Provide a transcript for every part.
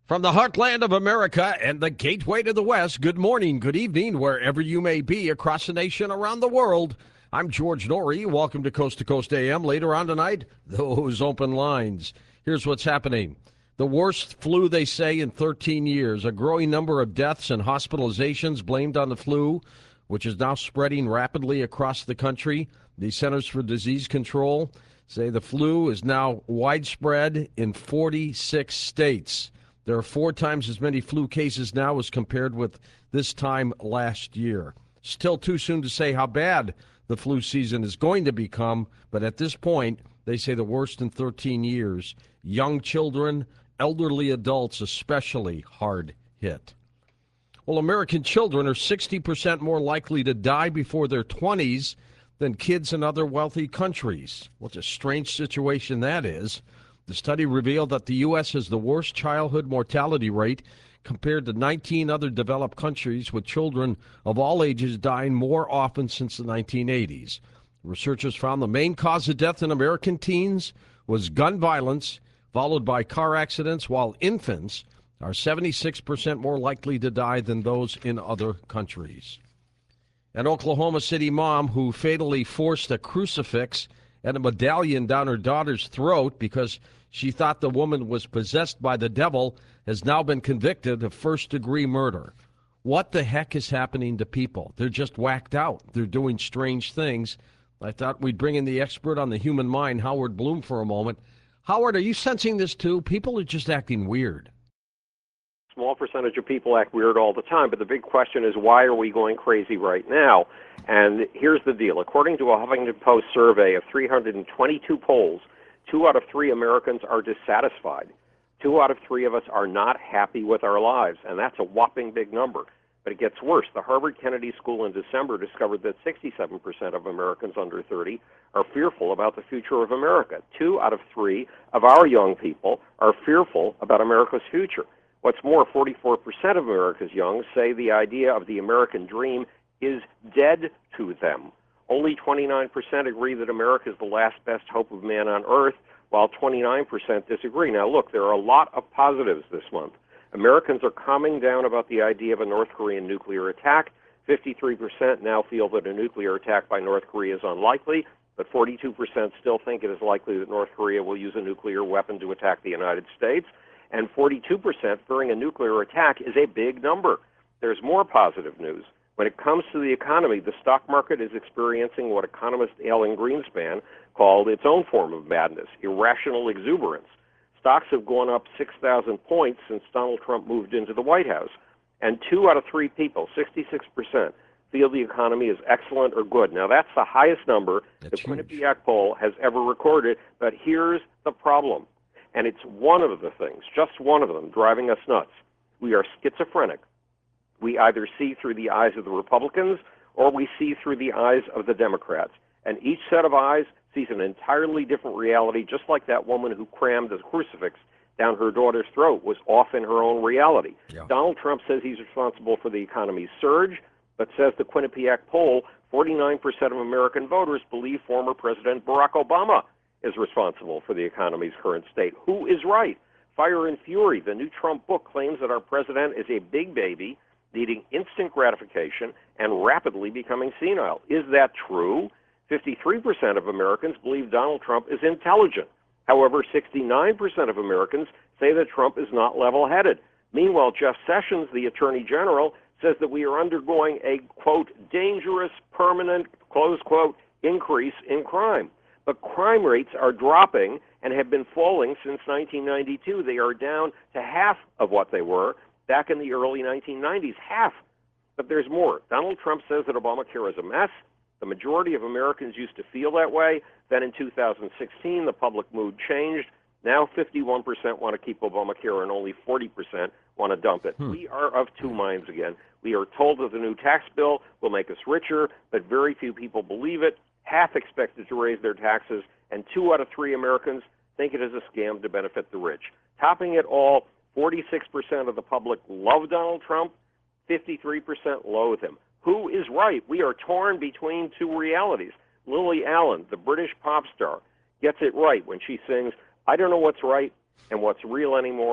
From the heartland of America and the gateway to the West, good morning, good evening, wherever you may be across the nation, around the world. I'm George Noory. Welcome to Coast AM. Later on tonight, those open lines. Here's what's happening. The worst flu, they say, in 13 years. A growing number of deaths and hospitalizations blamed on the flu, which is now spreading rapidly across the country. The Centers for Disease Control say the flu is now widespread in 46 states. There are 4 times as many flu cases now as compared with this time last year. Still too soon to say how bad the flu season is going to become, but at this point, they say the worst in 13 years. Young children, elderly adults especially hard hit. Well, American children are 60% more likely to die before their 20s than kids in other wealthy countries. What a strange situation that is. The study revealed that the U.S. has the worst childhood mortality rate compared to 19 other developed countries, with children of all ages dying more often since the 1980s. Researchers found the main cause of death in American teens was gun violence, followed by car accidents, while infants are 76% more likely to die than those in other countries. An Oklahoma City mom who fatally forced a crucifix and a medallion down her daughter's throat because she thought the woman was possessed by the devil has now been convicted of first-degree murder. What the heck is happening to people? They're just whacked out. They're doing strange things. I thought we'd bring in the expert on the human mind, Howard Bloom, for a moment. Howard, are you sensing this too? People are just acting weird. Small percentage of people act weird all the time, but the big question is, why are we going crazy right now? And here's the deal. According to a Huffington Post survey of 322 polls, 2 out of 3 Americans are dissatisfied. 2 out of 3 of us are not happy with our lives, and that's a whopping big number. But it gets worse. The Harvard Kennedy School in December discovered that 67% of Americans under 30 are fearful about the future of America. 2 out of 3 of our young people are fearful about America's future. What's more, 44% of America's young say the idea of the American dream is dead to them. Only 29% agree that America is the last best hope of man on earth, while 29% disagree. Now, look, there are a lot of positives this month. Americans are calming down about the idea of a North Korean nuclear attack. 53% now feel that a nuclear attack by North Korea is unlikely, but 42% still think it is likely that North Korea will use a nuclear weapon to attack the United States. And 42% fearing a nuclear attack is a big number. There's more positive news. When it comes to the economy, the stock market is experiencing what economist Alan Greenspan called its own form of madness, irrational exuberance. Stocks have gone up 6,000 points since Donald Trump moved into the White House. And 2 out of 3 people, 66%, feel the economy is excellent or good. Now, that's the highest number the Quinnipiac poll has ever recorded, but here's the problem. And it's one of the things, just one of them, driving us nuts. We are schizophrenic. We either see through the eyes of the Republicans or we see through the eyes of the Democrats. And each set of eyes sees an entirely different reality, just like that woman who crammed a crucifix down her daughter's throat was off in her own reality. Yeah. Donald Trump says he's responsible for the economy's surge, but says the Quinnipiac poll, 49% of American voters believe former President Barack Obama is responsible for the economy's current state. Who is right? Fire and Fury, the new Trump book, claims that our president is a big baby needing instant gratification and rapidly becoming senile. Is that true? 53% of Americans believe Donald Trump is intelligent. However, 69% of Americans say that Trump is not level-headed. Meanwhile, Jeff Sessions, the Attorney General, says that we are undergoing a, quote, dangerous, permanent, close quote, increase in crime. But crime rates are dropping and have been falling since 1992. They are down to half of what they were back in the early 1990s, half. But there's more. Donald Trump says that Obamacare is a mess. The majority of Americans used to feel that way. Then in 2016, the public mood changed. Now 51% want to keep Obamacare and only 40% want to dump it. We are of two minds again. We are told that the new tax bill will make us richer, but very few people believe it. Half expected to raise their taxes, and 2 out of 3 Americans think it is a scam to benefit the rich. Topping it all, 46% of the public love Donald Trump, 53% loathe him. Who is right? We are torn between two realities. Lily Allen, the British pop star, gets it right when she sings, "I don't know what's right and what's real anymore.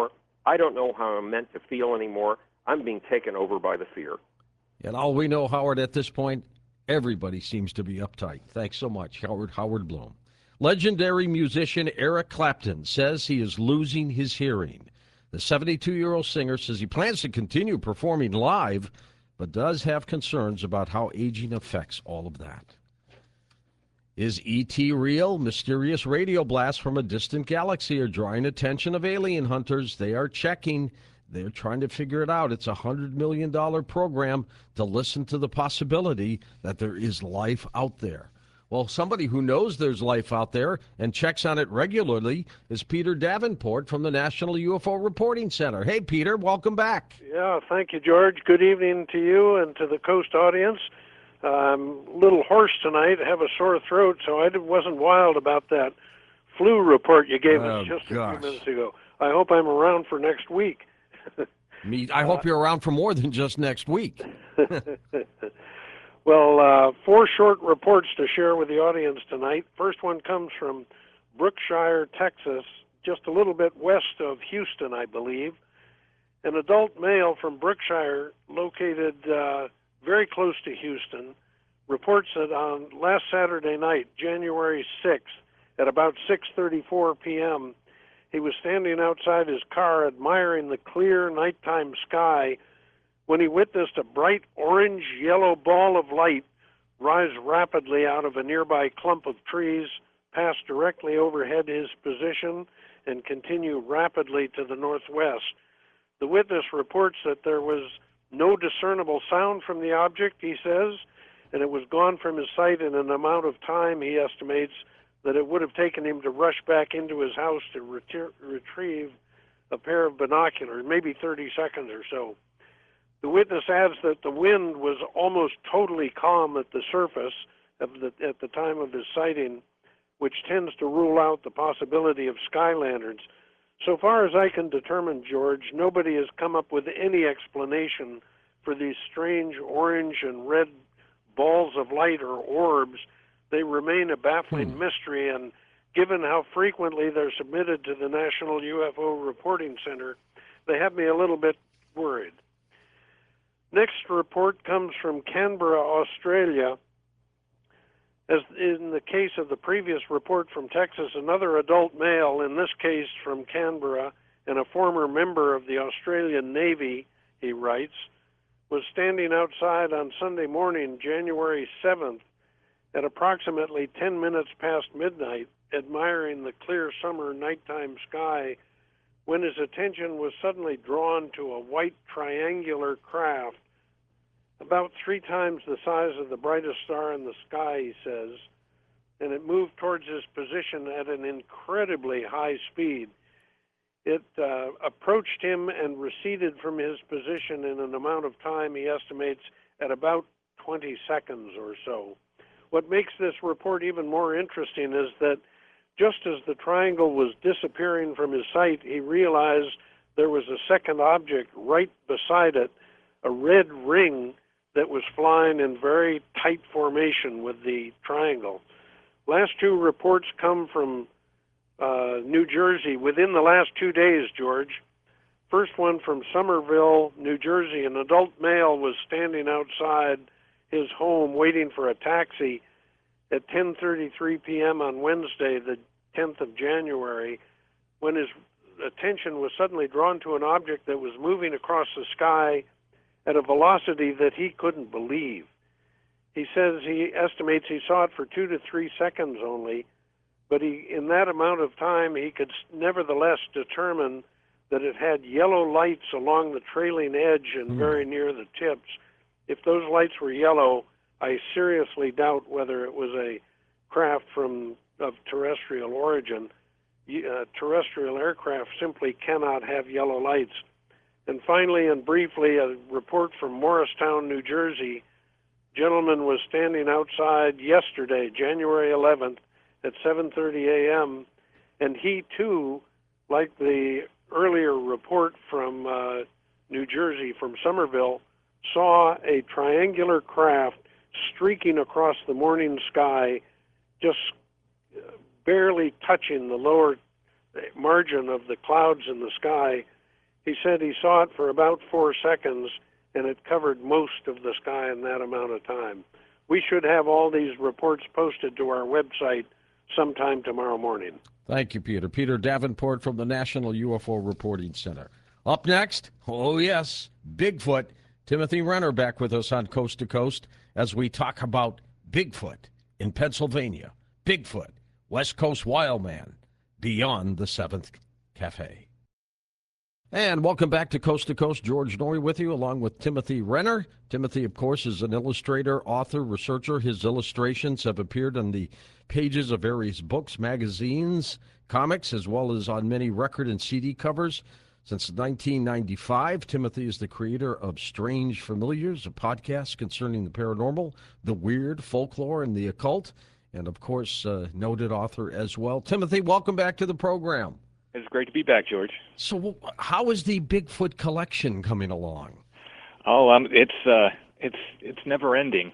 I don't know how I'm meant to feel anymore. I'm being taken over by the fear. And all we know, Howard, at this point, everybody seems to be uptight. Thanks so much, Howard Bloom. Legendary musician Eric Clapton says he is losing his hearing. The 72-year-old singer says he plans to continue performing live, but does have concerns about how aging affects all of that. Is E.T. real? Mysterious radio blasts from a distant galaxy are drawing attention of alien hunters. They are checking. They're trying to figure it out. It's a $100 million program to listen to the possibility that there is life out there. Well, somebody who knows there's life out there and checks on it regularly is Peter Davenport from the National UFO Reporting Center. Hey, Peter, welcome back. Yeah, thank you, George. Good evening to you and to the Coast audience. I'm a little hoarse tonight. I have a sore throat, so I wasn't wild about that flu report you gave us just a few minutes ago. I hope I'm around for next week. I hope you're around for more than just next week. Well, 4 short reports to share with the audience tonight. First one comes from Brookshire, Texas, just a little bit west of Houston, I believe. An adult male from Brookshire, located very close to Houston, reports that on last Saturday night, January 6th, at about 6:34 p.m., he was standing outside his car admiring the clear nighttime sky when he witnessed a bright orange-yellow ball of light rise rapidly out of a nearby clump of trees, pass directly overhead his position, and continue rapidly to the northwest. The witness reports that there was no discernible sound from the object, he says, and it was gone from his sight in an amount of time he estimates that it would have taken him to rush back into his house to retrieve a pair of binoculars, maybe 30 seconds or so. The witness adds that the wind was almost totally calm at the surface at the time of his sighting, which tends to rule out the possibility of sky lanterns. So far as I can determine, George, nobody has come up with any explanation for these strange orange and red balls of light or orbs. They remain a baffling mystery, and given how frequently they're submitted to the National UFO Reporting Center, they have me a little bit worried. Next report comes from Canberra, Australia. As in the case of the previous report from Texas, another adult male, in this case from Canberra, and a former member of the Australian Navy, he writes, was standing outside on Sunday morning, January 7th, at approximately 10 minutes past midnight, admiring the clear summer nighttime sky, when his attention was suddenly drawn to a white triangular craft about 3 times the size of the brightest star in the sky, he says, and it moved towards his position at an incredibly high speed. It approached him and receded from his position in an amount of time he estimates at about 20 seconds or so. What makes this report even more interesting is that just as the triangle was disappearing from his sight, he realized there was a second object right beside it, a red ring that was flying in very tight formation with the triangle. Last 2 reports come from New Jersey within the last 2 days, George. First one from Somerville, New Jersey. An adult male was standing outside his home waiting for a taxi at 10:33 p.m. on Wednesday, the 10th of January, when his attention was suddenly drawn to an object that was moving across the sky at a velocity that he couldn't believe. He says he estimates he saw it for 2 to 3 seconds only, but in that amount of time, he could nevertheless determine that it had yellow lights along the trailing edge and very near the tips. If those lights were yellow, I seriously doubt whether it was a craft of terrestrial origin. Terrestrial aircraft simply cannot have yellow lights. And finally and briefly, a report from Morristown, New Jersey. Gentleman was standing outside yesterday, January 11th, at 7:30 a.m., and he too, like the earlier report from New Jersey, from Somerville, saw a triangular craft streaking across the morning sky, just barely touching the lower margin of the clouds in the sky. He said he saw it for about 4 seconds, and it covered most of the sky in that amount of time. We should have all these reports posted to our website sometime tomorrow morning. Thank you, Peter. Peter Davenport from the National UFO Reporting Center. Up next, oh yes, Bigfoot. Timothy Renner back with us on Coast to Coast as we talk about Bigfoot in Pennsylvania. Bigfoot, West Coast Wildman, beyond the Seventh Cafe. And welcome back to Coast. George Noory with you, along with Timothy Renner. Timothy, of course, is an illustrator, author, researcher. His illustrations have appeared on the pages of various books, magazines, comics, as well as on many record and CD covers. Since 1995, Timothy is the creator of Strange Familiars, a podcast concerning the paranormal, the weird, folklore, and the occult, and, of course, noted author as well. Timothy, welcome back to the program. It's great to be back, George. So how is the Bigfoot collection coming along? Oh, it's never ending.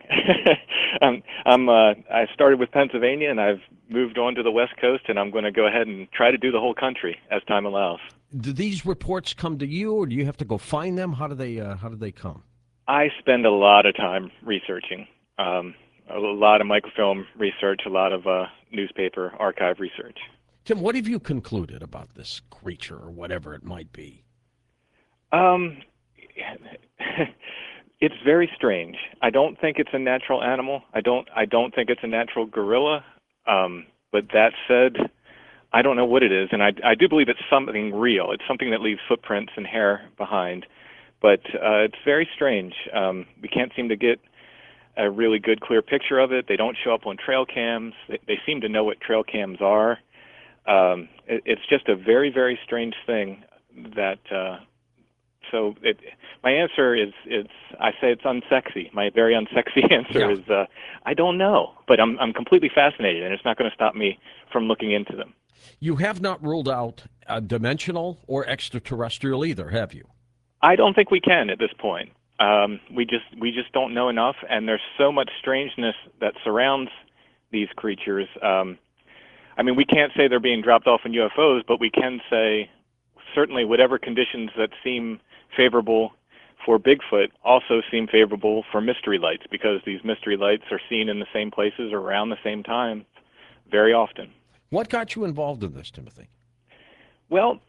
I started with Pennsylvania, and I've moved on to the West Coast, and I'm going to go ahead and try to do the whole country as time allows. Do these reports come to you, or do you have to go find them? How do they come? I spend a lot of time researching, a lot of microfilm research, a lot of newspaper archive research. Tim, what have you concluded about this creature or whatever it might be? It's very strange. I don't think it's a natural animal. I don't think it's a natural gorilla. But that said, I don't know what it is, and I do believe it's something real. It's something that leaves footprints and hair behind. But it's very strange. We can't seem to get a really good, clear picture of it. They don't show up on trail cams. They seem to know what trail cams are. It's just a very, very strange thing that, my answer is I say it's unsexy. My very unsexy answer is, I don't know, but I'm completely fascinated, and it's not going to stop me from looking into them. You have not ruled out dimensional or extraterrestrial either, have you? I don't think we can at this point. We just don't know enough, and there's so much strangeness that surrounds these creatures. I mean, we can't say they're being dropped off in UFOs, but we can say certainly whatever conditions that seem favorable for Bigfoot also seem favorable for mystery lights, because these mystery lights are seen in the same places around the same time very often. What got you involved in this, Timothy? Well,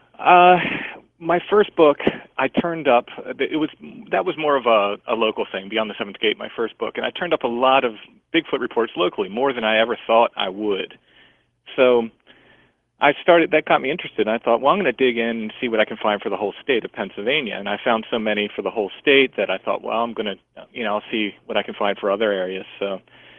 my first book, I turned up, that was more of a local thing, Beyond the Seventh Gate, my first book, and I turned up a lot of Bigfoot reports locally, more than I ever thought I would. So that got me interested, and I thought, well, I'm going to dig in and see what I can find for the whole state of Pennsylvania, and I found so many for the whole state that I thought, well, I'm going to, I'll see what I can find for other areas. So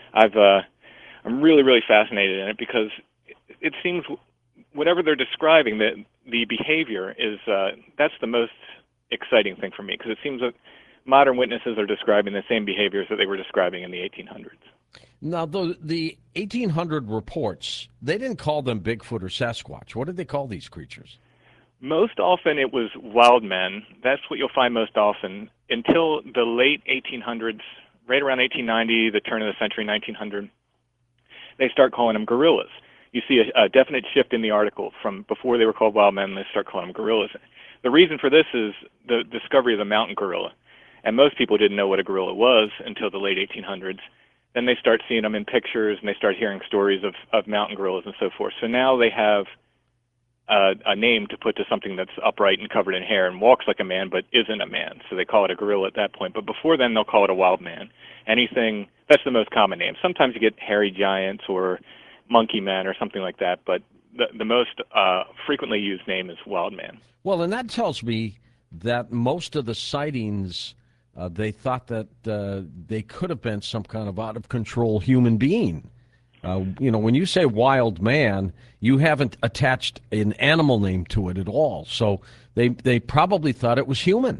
I'm really, really fascinated in it, because it seems whatever they're describing, the behavior is, that's the most exciting thing for me, because it seems that modern witnesses are describing the same behaviors that they were describing in the 1800s. Now, the 1800 reports, they didn't call them Bigfoot or Sasquatch. What did they call these creatures? Most often it was wild men. That's what you'll find most often. Until the late 1800s, right around 1890, the turn of the century, 1900, they start calling them gorillas. You see a definite shift in the article from before they were called wild men, they start calling them gorillas. The reason for this is the discovery of the mountain gorilla. And most people didn't know what a gorilla was until the late 1800s. Then they start seeing them in pictures, and they start hearing stories of mountain gorillas and so forth. So now they have a name to put to something that's upright and covered in hair and walks like a man but isn't a man. So they call it a gorilla at that point. But before then, they'll call it a wild man. Anything, that's the most common name. Sometimes you get hairy giants or monkey man or something like that, but the most frequently used name is wild man. Well, and that tells me that most of the sightings, they thought that they could have been some kind of out-of-control human being. When you say wild man, you haven't attached an animal name to it at all. So they probably thought it was human.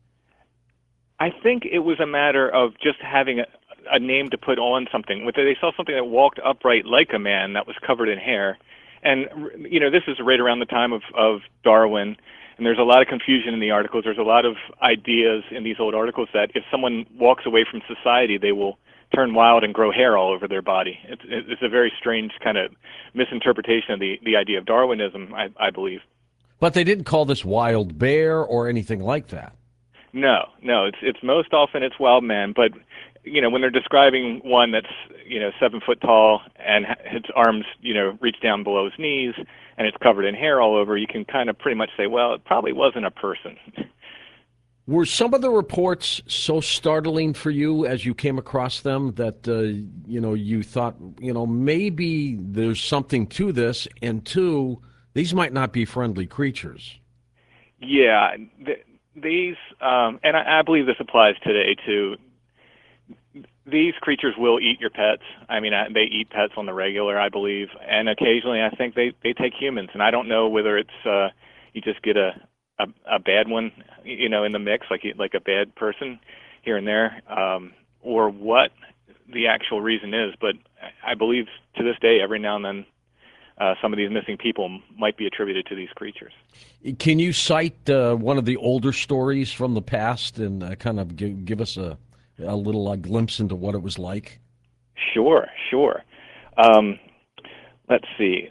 I think it was a matter of just having a name to put on something. They saw something that walked upright like a man that was covered in hair. And, this is right around the time of Darwin. And there's a lot of confusion in the articles. There's a lot of ideas in these old articles that if someone walks away from society, they will turn wild and grow hair all over their body. It's a very strange kind of misinterpretation of the idea of Darwinism, I believe. But they didn't call this wild bear or anything like that. No, it's most often it's wild man, but when they're describing one that's 7 foot tall and its arms reach down below his knees and it's covered in hair all over, you can kind of pretty much say, well, it probably wasn't a person. Were some of the reports so startling for you as you came across them that you thought maybe there's something to this, and two, these might not be friendly creatures? Yeah, these and I believe this applies today too. These creatures will eat your pets. I mean, they eat pets on the regular, I believe, and occasionally I think they take humans. And I don't know whether it's you just get a bad one, in the mix, like a bad person here and there, or what the actual reason is. But I believe to this day, every now and then, some of these missing people might be attributed to these creatures. Can you cite one of the older stories from the past and kind of give us a little glimpse into what it was like? Sure. Let's see.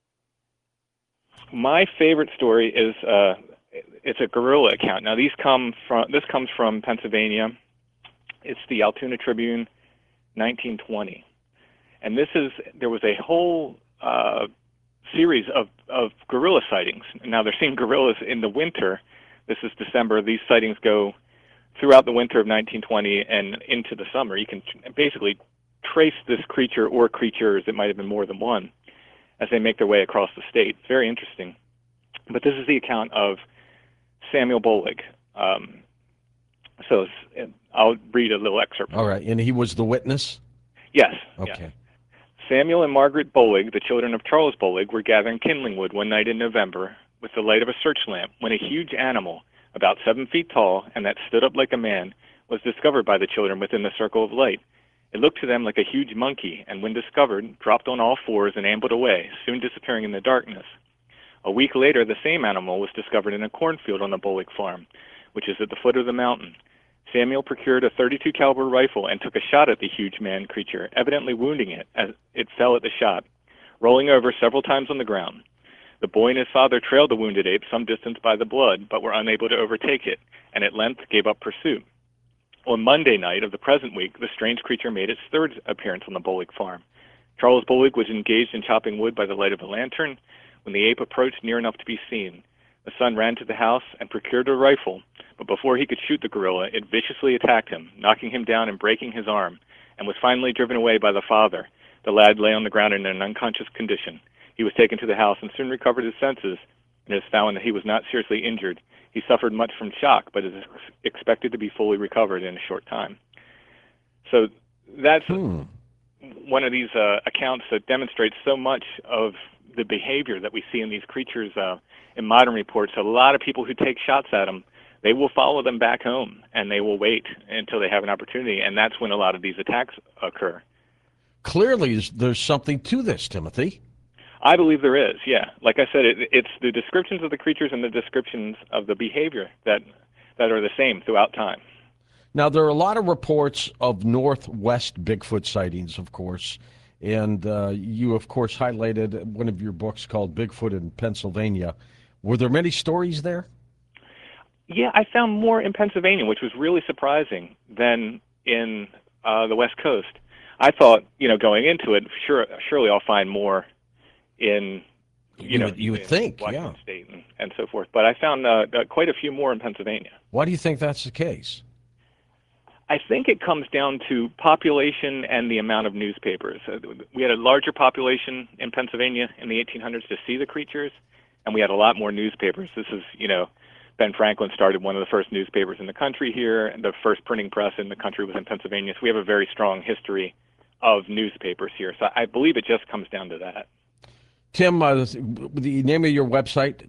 My favorite story is it's a gorilla account. Now this comes from Pennsylvania. It's the Altoona Tribune, 1920, and there was a whole series of gorilla sightings. Now they're seeing gorillas in the winter. This is December. These sightings go throughout the winter of 1920 and into the summer. You can basically trace this creature or creatures, it might have been more than one, as they make their way across the state. It's very interesting. But this is the account of Samuel Bolig. So I'll read a little excerpt. All right, and he was the witness? Yes. Okay. Yes. Samuel and Margaret Bolig, the children of Charles Bolig, were gathering kindling wood one night in November with the light of a search lamp when a huge animal, about 7 feet tall and that stood up like a man, was discovered by the children within the circle of light. It looked to them like a huge monkey, and when discovered, dropped on all fours and ambled away, soon disappearing in the darkness. A week later, the same animal was discovered in a cornfield on the Bolig farm, which is at the foot of the mountain. Samuel procured a .32 caliber rifle and took a shot at the huge man creature, evidently wounding it as it fell at the shot, rolling over several times on the ground. The boy and his father trailed the wounded ape some distance by the blood, but were unable to overtake it, and at length gave up pursuit. On Monday night of the present week, the strange creature made its third appearance on the Bolig farm. Charles Bolig was engaged in chopping wood by the light of a lantern when the ape approached near enough to be seen. The son ran to the house and procured a rifle, but before he could shoot the gorilla, it viciously attacked him, knocking him down and breaking his arm, and was finally driven away by the father. The lad lay on the ground in an unconscious condition. He was taken to the house and soon recovered his senses, and it is found that he was not seriously injured. He suffered much from shock, but is expected to be fully recovered in a short time. So that's one of these accounts that demonstrates so much of the behavior that we see in these creatures in modern reports. A lot of people who take shots at them, they will follow them back home, and they will wait until they have an opportunity, and that's when a lot of these attacks occur. Clearly, there's something to this, Timothy. I believe there is, yeah. Like I said, it's the descriptions of the creatures and the descriptions of the behavior that are the same throughout time. Now, there are a lot of reports of Northwest Bigfoot sightings, of course, and you, of course, highlighted one of your books called Bigfoot in Pennsylvania. Were there many stories there? Yeah, I found more in Pennsylvania, which was really surprising, than in the West Coast. I thought, going into it, surely I'll find more in, you would think, Washington State and so forth. But I found quite a few more in Pennsylvania. Why do you think that's the case? I think it comes down to population and the amount of newspapers. We had a larger population in Pennsylvania in the 1800s to see the creatures, and we had a lot more newspapers. This is, Ben Franklin started one of the first newspapers in the country here, and the first printing press in the country was in Pennsylvania. So we have a very strong history of newspapers here. So I believe it just comes down to that. Tim, the name of your website,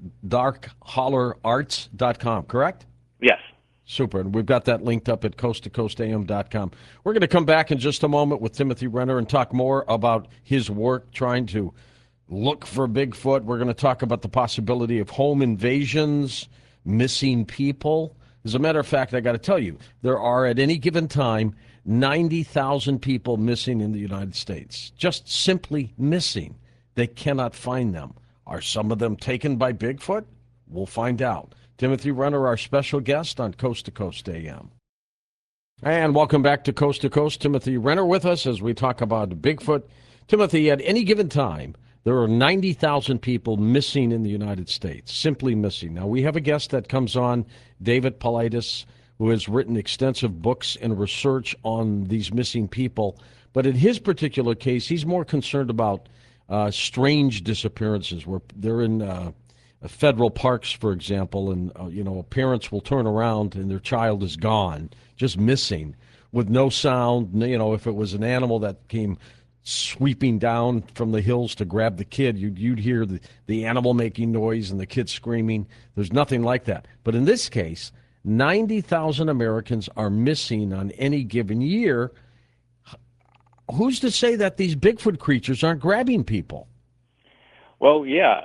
darkhollerarts.com, correct? Yes. Super. And we've got that linked up at coasttocoastam.com. We're going to come back in just a moment with Timothy Renner and talk more about his work trying to look for Bigfoot. We're going to talk about the possibility of home invasions, missing people. As a matter of fact, I got to tell you, there are at any given time 90,000 people missing in the United States, just simply missing. They cannot find them. Are some of them taken by Bigfoot? We'll find out. Timothy Renner, our special guest on Coast to Coast AM. And welcome back to Coast. Timothy Renner with us as we talk about Bigfoot. Timothy, at any given time, there are 90,000 people missing in the United States, simply missing. Now, we have a guest that comes on, David Paulides, who has written extensive books and research on these missing people. But in his particular case, he's more concerned about strange disappearances where they're in federal parks, for example, and parents will turn around and their child is gone, just missing, with no sound. If it was an animal that came sweeping down from the hills to grab the kid, you'd hear the animal making noise and the kid screaming. There's nothing like that. But in this case, 90,000 Americans are missing on any given year. Who's to say that these Bigfoot creatures aren't grabbing people? Well, yeah.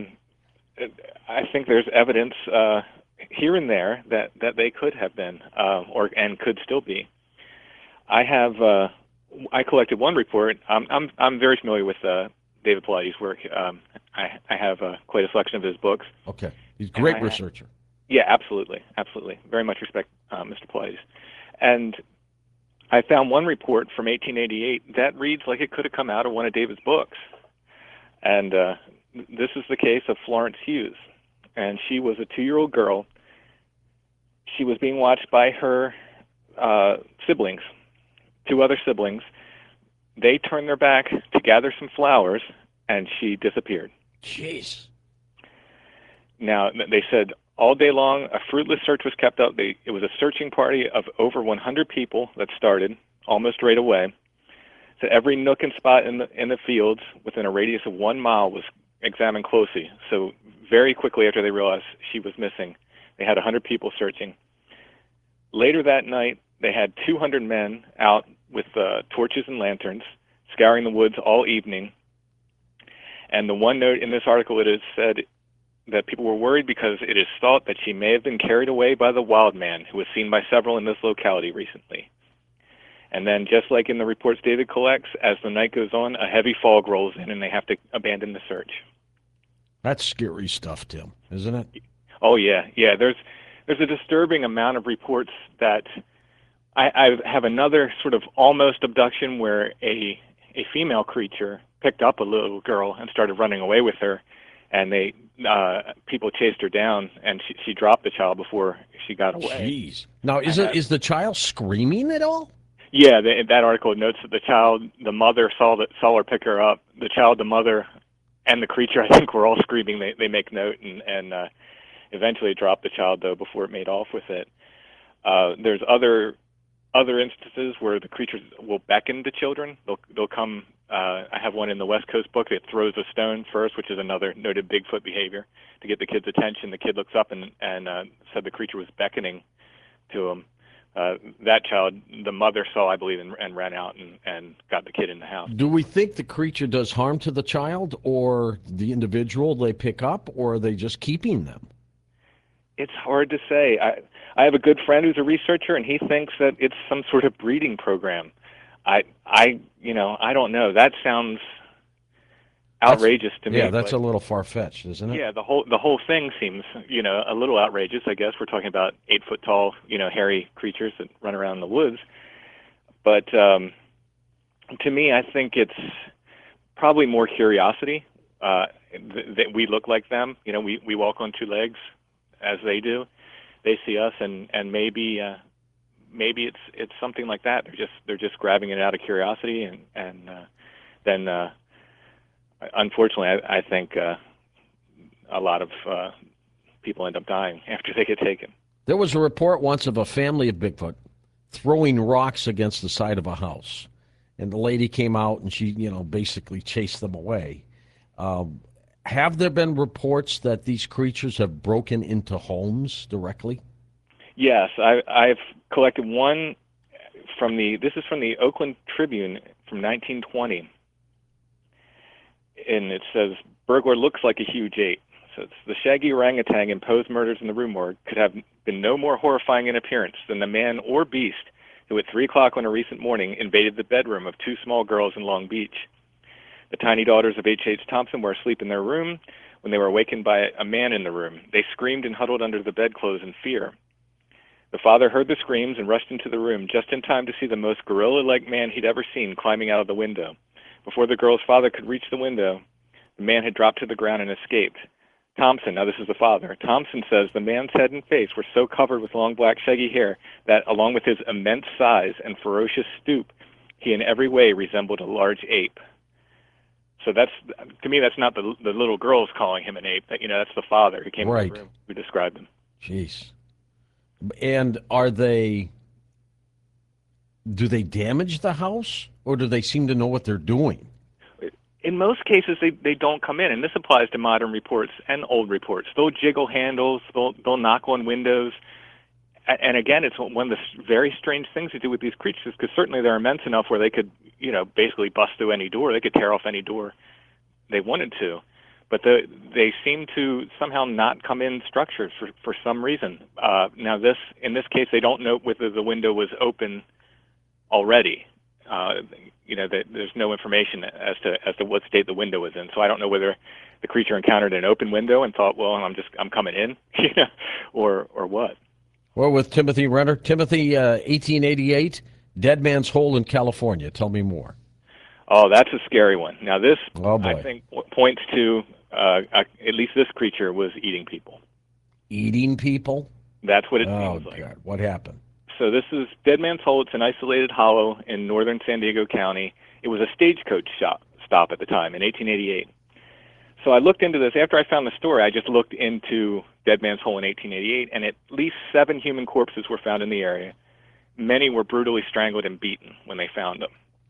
I think there's evidence here and there that they could have been, and could still be. I collected one report. I'm very familiar with David Paulides' work. I have quite a selection of his books. Okay, he's a great researcher. Yeah, absolutely. Very much respect Mr. Paulides. And I found one report from 1888 that reads like it could have come out of one of David's books. And this is the case of Florence Hughes. And she was a 2-year-old girl. She was being watched by her siblings, 2 other siblings. They turned their back to gather some flowers, and she disappeared. Jeez. Now, they said all day long, a fruitless search was kept up. It was a searching party of over 100 people that started almost right away. So every nook and spot in the fields within a radius of 1 mile was examined closely. So very quickly after they realized she was missing, they had 100 people searching. Later that night, they had 200 men out with torches and lanterns, scouring the woods all evening. And the one note in this article, it is said that people were worried because it is thought that she may have been carried away by the wild man who was seen by several in this locality recently. And then, just like in the reports David collects, as the night goes on, a heavy fog rolls in and they have to abandon the search. That's scary stuff, Tim, isn't it? Oh, yeah. There's a disturbing amount of reports that I have another sort of almost abduction where a female creature picked up a little girl and started running away with her, and people chased her down, and she dropped the child before she got away. Jeez. Now, is the child screaming at all? Yeah, that article notes that the mother saw her pick her up. The child, the mother, and the creature, I think, were all screaming. They make note and eventually dropped the child, though, before it made off with it. There's other instances where the creatures will beckon to children. They'll come. I have one in the West Coast book that throws a stone first, which is another noted Bigfoot behavior, to get the kid's attention. The kid looks up and said the creature was beckoning to him. That child, the mother saw, I believe, and ran out and got the kid in the house. Do we think the creature does harm to the child or the individual they pick up, or are they just keeping them? It's hard to say. I have a good friend who's a researcher, and he thinks that it's some sort of breeding program. I don't know. That sounds outrageous to me. Yeah, that's a little far-fetched, isn't it? Yeah, the whole thing seems, a little outrageous, I guess. We're talking about 8-foot tall, hairy creatures that run around in the woods. But to me, I think it's probably more curiosity that we look like them. We walk on 2 legs as they do. They see us, and maybe it's something like that. They're just grabbing it out of curiosity, and then unfortunately, I think a lot of people end up dying after they get taken. There was a report once of a family of Bigfoot throwing rocks against the side of a house, and the lady came out and she, basically chased them away. Have there been reports that these creatures have broken into homes directly? Yes, I've collected one this is from the Oakland Tribune from 1920. And it says, burglar looks like a huge ape. So it's the shaggy orangutan in Poe's Murders in the Rue Morgue could have been no more horrifying in appearance than the man or beast who at 3 o'clock on a recent morning invaded the bedroom of 2 small girls in Long Beach. The tiny daughters of H.H. Thompson were asleep in their room when they were awakened by a man in the room. They screamed and huddled under the bedclothes in fear. The father heard the screams and rushed into the room just in time to see the most gorilla-like man he'd ever seen climbing out of the window. Before the girl's father could reach the window, the man had dropped to the ground and escaped. Thompson, now this is the father, Thompson says the man's head and face were so covered with long black shaggy hair that, along with his immense size and ferocious stoop, he in every way resembled a large ape. So that's, to me, that's not the little girls calling him an ape. That's the father who came in the room who described him. Jeez. And do they damage the house, or do they seem to know what they're doing? In most cases, they don't come in, and this applies to modern reports and old reports. They'll jiggle handles, they'll knock on windows, and again, it's one of the very strange things to do with these creatures, because certainly they're immense enough where they could, basically bust through any door. They could tear off any door they wanted to, but they seem to somehow not come in structures for some reason. Now, in this case, they don't know whether the window was open already. There's no information as to what state the window was in. So I don't know whether the creature encountered an open window and thought, well, I'm coming in, or what. Well, with Timothy Renner. Timothy, 1888, Dead Man's Hole in California. Tell me more. Oh, that's a scary one. Now this, I think, points to at least this creature was eating people. Eating people? That's what it seems like. Oh, God. What happened? So this is Dead Man's Hole. It's an isolated hollow in northern San Diego County. It was a stagecoach stop at the time in 1888. So I looked into this. After I found the story, I just looked into Dead Man's Hole in 1888, and at least 7 human corpses were found in the area. Many were brutally strangled and beaten when they found them.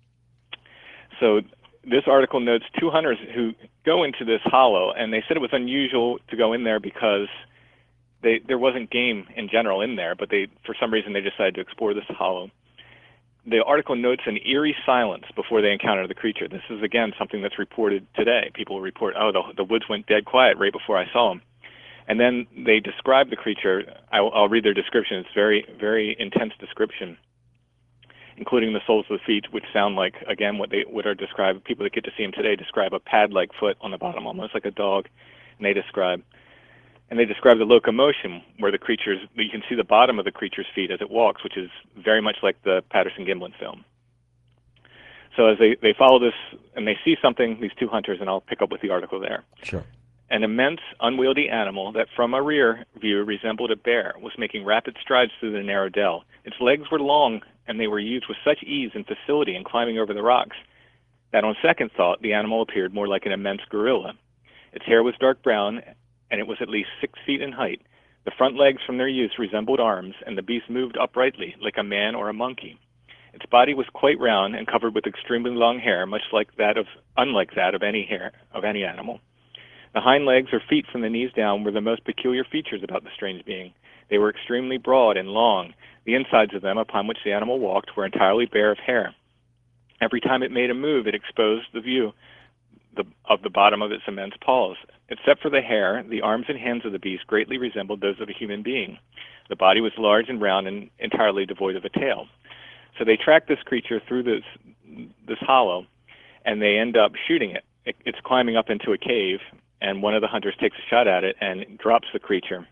So this article notes 2 hunters who go into this hollow, and they said it was unusual to go in there because there wasn't game in general in there, but for some reason they decided to explore this hollow. The article notes an eerie silence before they encounter the creature. This is, again, something that's reported today. People report, the woods went dead quiet right before I saw them. And then they describe the creature. I'll read their description. It's very, very intense description, including the soles of the feet, which sound like, again, what are described. People that get to see them today describe a pad-like foot on the bottom, almost like a dog. And they describe the locomotion, where you can see the bottom of the creature's feet as it walks, which is very much like the Patterson-Gimlin film. So as they follow this, and they see something, these 2 hunters, and I'll pick up with the article there. Sure. An immense, unwieldy animal that from a rear view resembled a bear was making rapid strides through the narrow dell. Its legs were long, and they were used with such ease and facility in climbing over the rocks that on second thought, the animal appeared more like an immense gorilla. Its hair was dark brown, and it was at least 6 feet in height. The front legs from their use resembled arms, and the beast moved uprightly, like a man or a monkey. Its body was quite round and covered with extremely long hair, unlike that of any animal. The hind legs or feet from the knees down were the most peculiar features about the strange being. They were extremely broad and long. The insides of them, upon which the animal walked, were entirely bare of hair. Every time it made a move, it exposed the view of the bottom of its immense paws. Except for the hair, the arms and hands of the beast greatly resembled those of a human being. The body was large and round and entirely devoid of a tail. So they track this creature through this hollow, and they end up shooting it. It's climbing up into a cave, and one of the hunters takes a shot at it and drops the creature.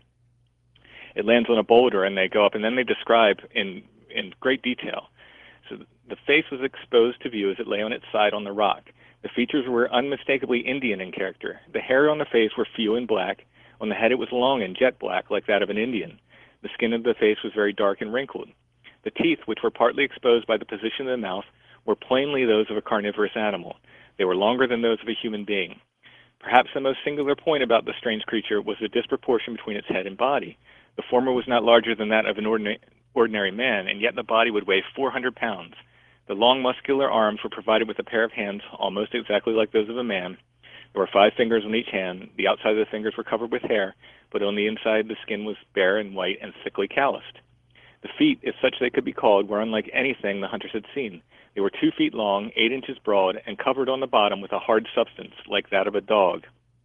It lands on a boulder, and they go up, and then they describe in great detail. So the face was exposed to view as it lay on its side on the rock. The features were unmistakably Indian in character. The hair on the face were few and black. On the head it was long and jet black, like that of an Indian. The skin of the face was very dark and wrinkled. The teeth, which were partly exposed by the position of the mouth, were plainly those of a carnivorous animal. They were longer than those of a human being. Perhaps the most singular point about the strange creature was the disproportion between its head and body. The former was not larger than that of an ordinary man, and yet the body would weigh 400 pounds. The long, muscular arms were provided with a pair of hands almost exactly like those of a man. There were 5 fingers on each hand. The outside of the fingers were covered with hair, but on the inside the skin was bare and white and thickly calloused. The feet, if such they could be called, were unlike anything the hunters had seen. They were 2 feet long, 8 inches broad, and covered on the bottom with a hard substance like that of a dog.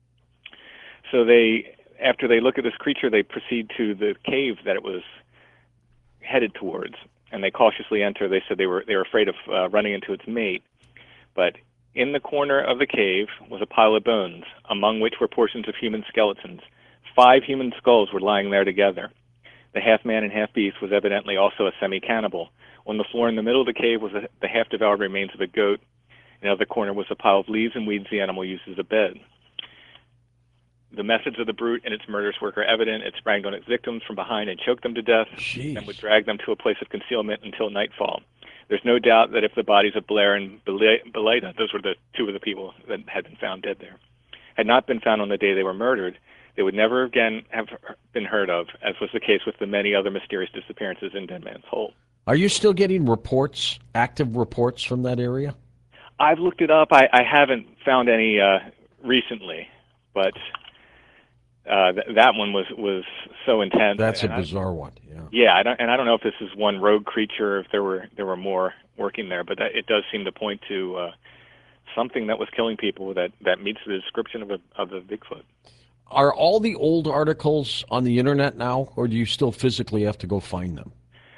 So after they look at this creature, they proceed to the cave that it was headed towards, and they cautiously enter. They said they were afraid of running into its mate, but In the corner of the cave was a pile of bones, among which were portions of human skeletons. 5 human skulls were lying there together. The half-man and half-beast was evidently also a semi-cannibal. On the floor in the middle of the cave was the half-devoured remains of a goat. In the other corner was a pile of leaves and weeds the animal used as a bed. The methods of the brute and its murderous work are evident. It sprang on its victims from behind and choked them to death, Jeez. and would drag them to a place of concealment until nightfall. There's no doubt that if the bodies of Blair and Beleda, those were the 2 of the people that had been found dead there, had not been found on the day they were murdered, they would never again have been heard of, as was the case with the many other mysterious disappearances in Dead Man's Hole. Are you still getting reports, active reports from that area? I've looked it up. I haven't found any recently, but that one was so intense. That's a bizarre one. Yeah. Yeah, I don't know if this is one rogue creature, or if there were more working there, but it does seem to point to something that was killing people that meets the description of a Bigfoot. Are all the old articles on the internet now, or do you still physically have to go find them?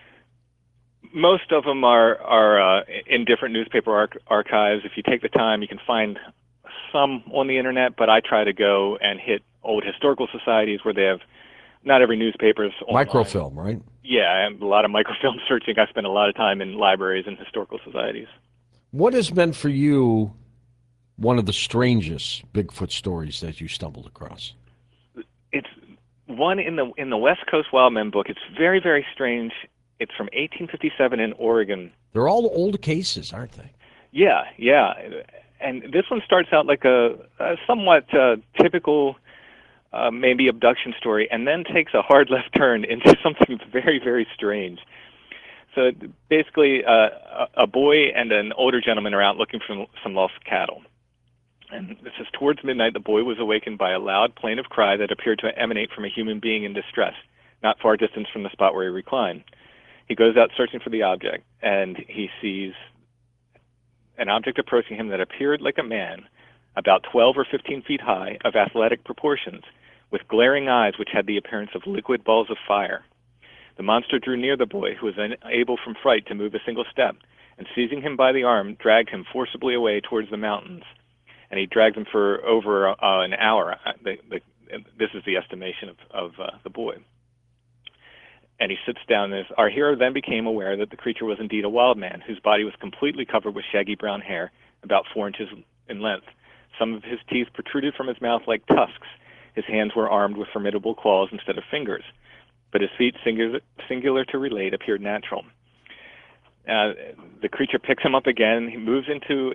Most of them are in different newspaper archives. If you take the time, you can find some on the internet, but I try to go and hit old historical societies where they have not every newspaper's online. Microfilm, right? Yeah, and a lot of microfilm searching. I spend a lot of time in libraries and historical societies. What has been for you one of the strangest Bigfoot stories that you stumbled across? It's one in the West Coast Wildmen book. It's very, very strange. It's from 1857 in Oregon. They're all old cases, aren't they? Yeah. And this one starts out like a somewhat typical maybe abduction story, and then takes a hard left turn into something very, very strange. So basically, a boy and an older gentleman are out looking for some lost cattle. And it says, towards midnight, the boy was awakened by a loud plaintive cry that appeared to emanate from a human being in distress, not far distant from the spot where he reclined. He goes out searching for the object, and he sees an object approaching him that appeared like a man, about 12 or 15 feet high, of athletic proportions, with glaring eyes which had the appearance of liquid balls of fire. The monster drew near the boy, who was unable from fright to move a single step, and seizing him by the arm, dragged him forcibly away towards the mountains. And he dragged him for over an hour. This is the estimation of the boy. And he sits down. Our hero then became aware that the creature was indeed a wild man, whose body was completely covered with shaggy brown hair, about 4 inches in length. Some of his teeth protruded from his mouth like tusks. His hands were armed with formidable claws instead of fingers, but his feet, singular to relate, appeared natural. The creature picks him up again. He moves into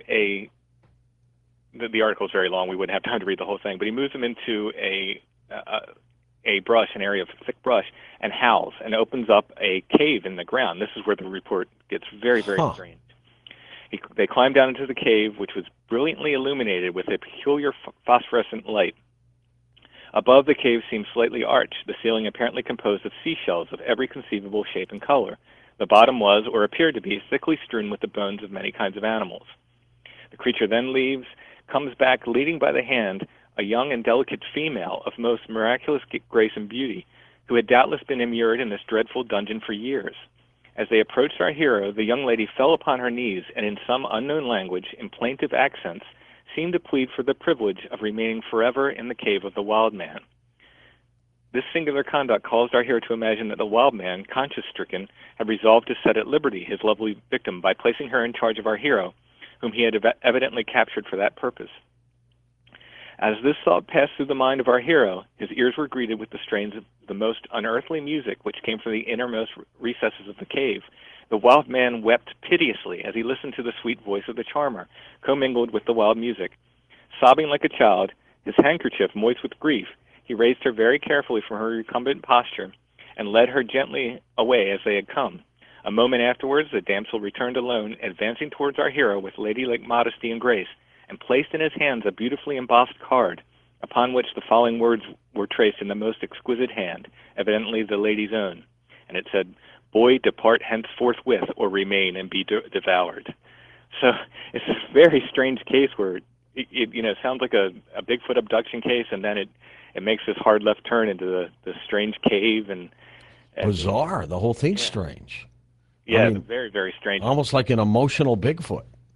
the article is very long. We wouldn't have time to read the whole thing, but he moves him into a brush, an area of thick brush, and howls and opens up a cave in the ground. This is where the report gets very, very strange. They climb down into the cave, which was brilliantly illuminated with a peculiar phosphorescent light. Above, the cave seemed slightly arched, the ceiling apparently composed of seashells of every conceivable shape and color. The bottom was, or appeared to be, thickly strewn with the bones of many kinds of animals. The creature then leaves, comes back leading by the hand a young and delicate female of most miraculous grace and beauty, who had doubtless been immured in this dreadful dungeon for years. As they approached our hero, the young lady fell upon her knees and in some unknown language, in plaintive accents, seemed to plead for the privilege of remaining forever in the cave of the wild man. This singular conduct caused our hero to imagine that the wild man, conscience-stricken, had resolved to set at liberty his lovely victim by placing her in charge of our hero, whom he had evidently captured for that purpose. As this thought passed through the mind of our hero, his ears were greeted with the strains of the most unearthly music which came from the innermost recesses of the cave. The wild man wept piteously as he listened to the sweet voice of the charmer, commingled with the wild music. Sobbing like a child, his handkerchief moist with grief, he raised her very carefully from her recumbent posture and led her gently away as they had come. A moment afterwards, the damsel returned alone, advancing towards our hero with ladylike modesty and grace, and placed in his hands a beautifully embossed card, upon which the following words were traced in the most exquisite hand, evidently the lady's own. And it said, "Boy, depart hence forthwith, or remain and be devoured." So it's a very strange case where it sounds like a Bigfoot abduction case, and then it makes this hard left turn into the strange cave and bizarre. The whole thing's strange. Yeah, I mean, very, very strange. Almost like an emotional Bigfoot.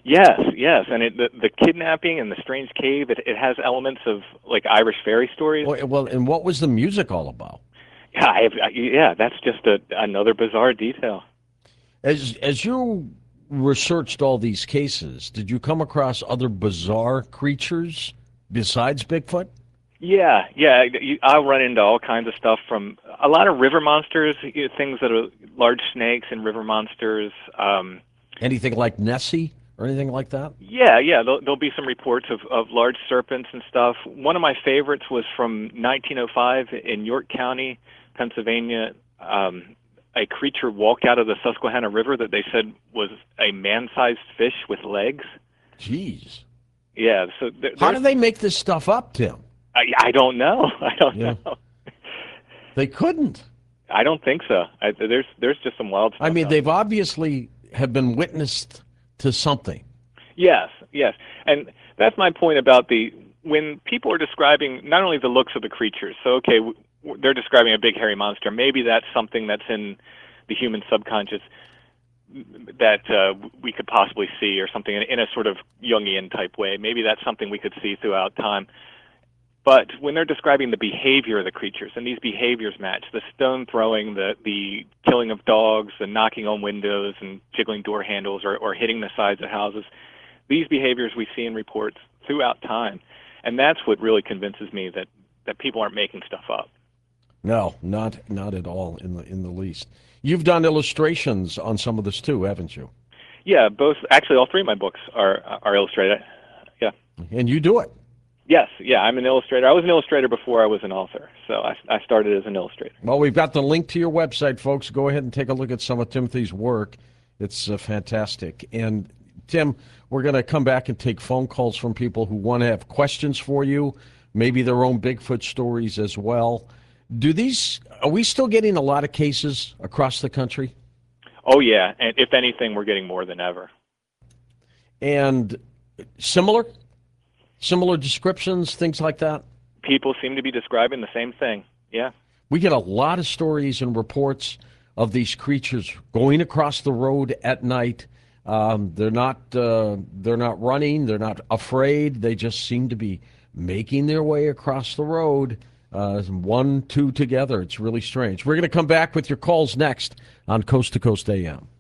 Yes, yes, and the kidnapping and the strange cave, it has elements of like Irish fairy stories. Well, and what was the music all about? Yeah, yeah, that's just another bizarre detail. As you researched all these cases, did you come across other bizarre creatures besides Bigfoot? Yeah, yeah, I'll run into all kinds of stuff from a lot of river monsters, things that are large snakes and river monsters. Anything like Nessie or anything like that? Yeah, yeah, there'll be some reports of large serpents and stuff. One of my favorites was from 1905 in York County, Pennsylvania. A creature walked out of the Susquehanna River that they said was a man-sized fish with legs. Jeez. Yeah. So how do they make this stuff up, Tim? I don't know. I don't know. They couldn't. I don't think so. There's just some wild stuff. I mean, they've obviously have been witnessed to something. Yes, yes. And that's my point about when people are describing not only the looks of the creatures, so okay, they're describing a big hairy monster. Maybe that's something that's in the human subconscious that we could possibly see, or something in a sort of Jungian type way. Maybe that's something we could see throughout time. But when they're describing the behavior of the creatures, and these behaviors match, the stone throwing, the killing of dogs, the knocking on windows and jiggling door handles or hitting the sides of houses, these behaviors we see in reports throughout time. And that's what really convinces me that people aren't making stuff up. No, not at all in the least. You've done illustrations on some of this too, haven't you? Yeah, actually all three of my books are illustrated. Yeah. And you do it. Yes, yeah, I'm an illustrator. I was an illustrator before I was an author, so I started as an illustrator. Well, we've got the link to your website, folks. Go ahead and take a look at some of Timothy's work. It's fantastic. And, Tim, we're going to come back and take phone calls from people who want to have questions for you, maybe their own Bigfoot stories as well. Are we still getting a lot of cases across the country? Oh, yeah, and if anything, we're getting more than ever. And similar descriptions, things like that? People seem to be describing the same thing, yeah. We get a lot of stories and reports of these creatures going across the road at night. They're not running, they're not afraid, they just seem to be making their way across the road, 1, 2 together. It's really strange. We're going to come back with your calls next on Coast to Coast AM.